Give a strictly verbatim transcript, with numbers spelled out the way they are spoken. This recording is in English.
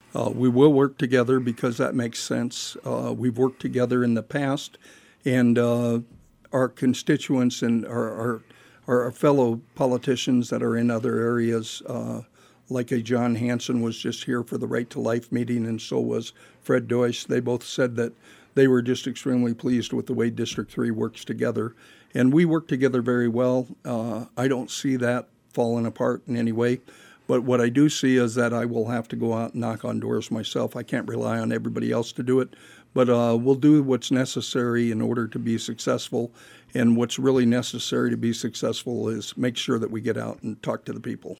Uh, we will work together because that makes sense. Uh, we've worked together in the past, and uh, our constituents and our, our, our fellow politicians that are in other areas, uh, like a John Hanson was just here for the Right to Life meeting, and so was Fred Deutsch. They both said that they were just extremely pleased with the way District three works together. And we work together very well. Uh, I don't see that falling apart in any way. But what I do see is that I will have to go out and knock on doors myself. I can't rely on everybody else to do it. But uh, we'll do what's necessary in order to be successful. And what's really necessary to be successful is make sure that we get out and talk to the people.